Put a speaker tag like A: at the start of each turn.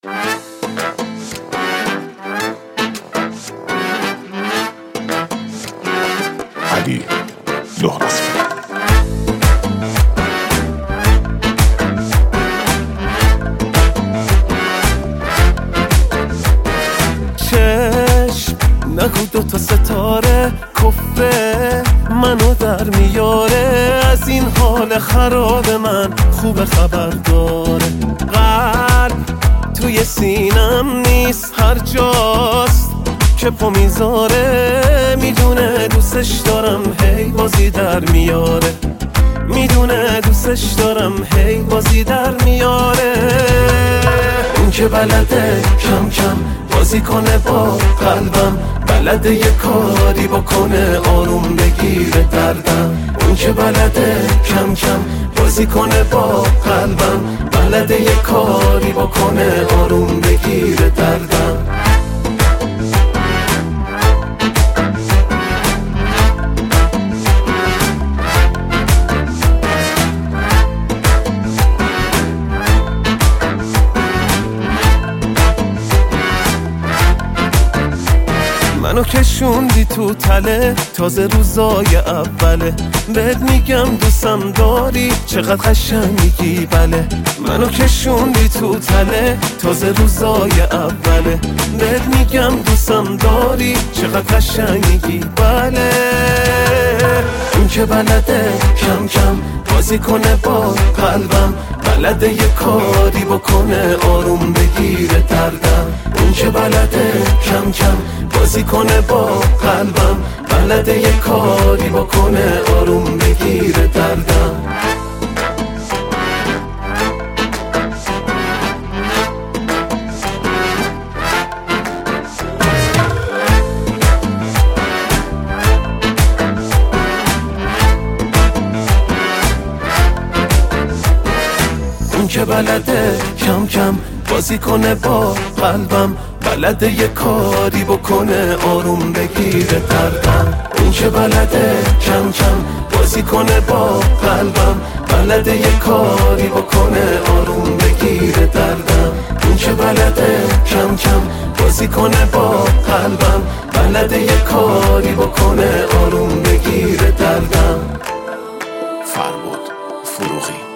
A: علی لهراسفی.
B: چشم نگو دوتا ستاره کفره منو در میاره، از این حال خراب من خوب خبر داره. قلب توی سینم نیست، هر جاست که پا میذاره، میدونه دوستش دارم هی بازی در میاره، میدونه دوستش دارم هی بازی در میاره. اون که بلده کم کم بازی کنه با قلبم، بلده یه کاری بکنه آروم بگیره دردم. اون که بلده کم کم بازی کنه با قلبم، بلده یه کاری بکنه آروم بگیره دردم. منو کشوندی تو تله، تازه روزای اوله، بهت میگم دوستم داری چقدر قشنگی بله. منو کشوندی تو تله، تازه روزای اوله، بهت میگم دوستم داری چقدر قشنگی بله. اون که بلده کم کم بازی کنه با قلبم، بلده یه کاری بکنه آروم بگیره دردم. اون که بلده کم کم بازی کنه با قلبم، بلده یه کاری بکنه آروم بگیره دردم. اون که بلده کم کم بازی کنه با قلبم، بلده یه کاری بکنه آروم بگیره دردم. اون که بلده کم کم بازی کنه با قلبم، بلده یه کاری بکنه آروم بگیره دردم. اون که بلده کم کم بازی کنه با قلبم، بلده یه کاری بکنه آروم بگیره دردم.
A: فربود فروغی.